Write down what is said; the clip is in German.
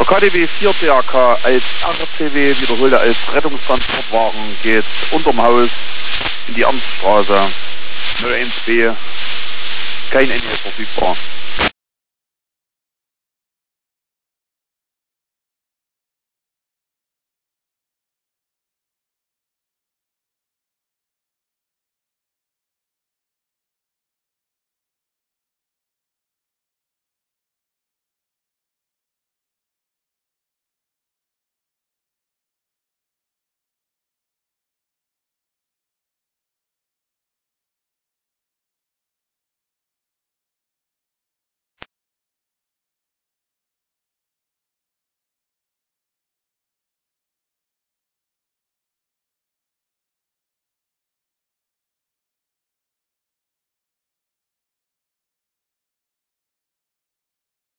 Der KDW 4 DRK als RCW, wiederholte als Rettungstransportwagen, geht unterm Haus in die Amtsstraße 012. Kein Ende verfügbar.